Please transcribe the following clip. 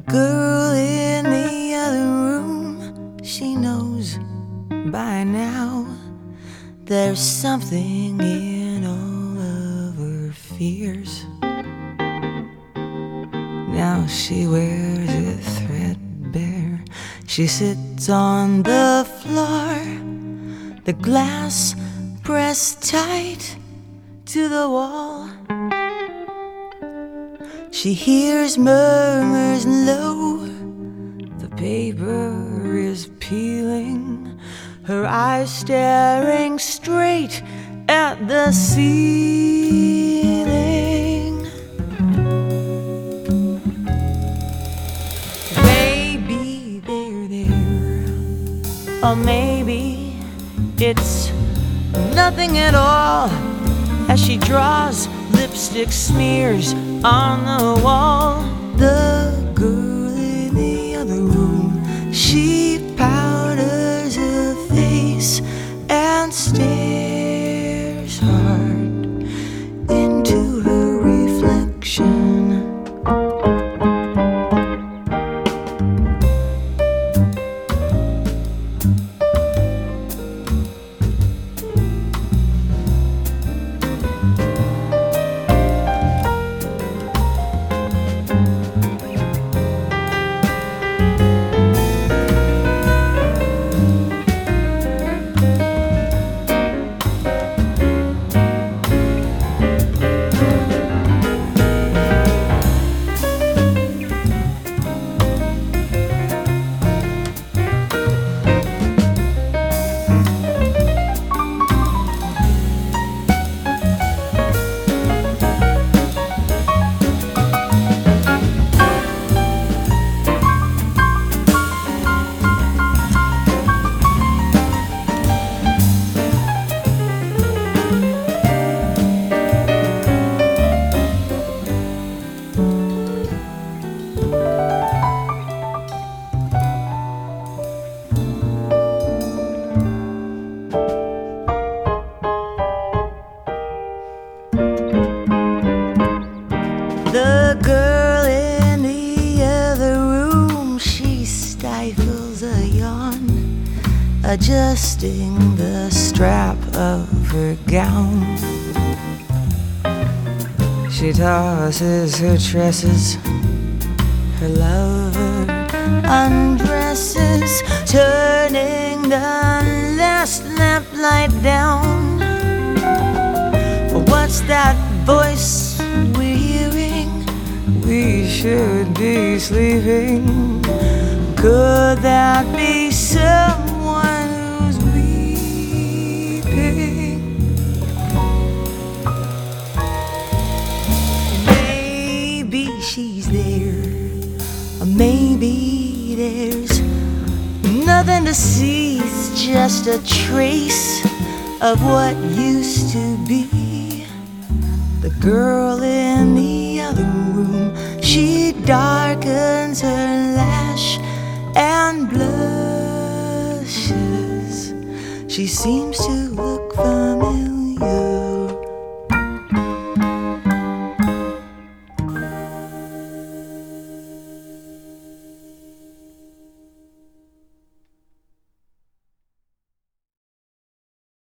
girl in the other room, she knows by now there's something in all of her fears. Now she wears it threadbare. She sits on the floor, the glass pressed tight to the wall. She hears murmurs low, the paper is peeling, her eyes staring straight at the ceiling. Maybe they're there, or maybe it's nothing at all. As she draws lipstick smears on the wall, the girl in the other room, she powders her face and stares hard into her reflection. The girl in the other room, she stifles a yawn, adjusting the strap of her gown. She tosses her tresses, her lover undresses, turning the last lamplight down. What's that voice we're hearing? We should be sleeping. Could that be someone who's weeping? Maybe she's there, or maybe there's nothing to see. It's just a trace of what used to be. The girl in the other room, she darkens her lash and blushes. She seems to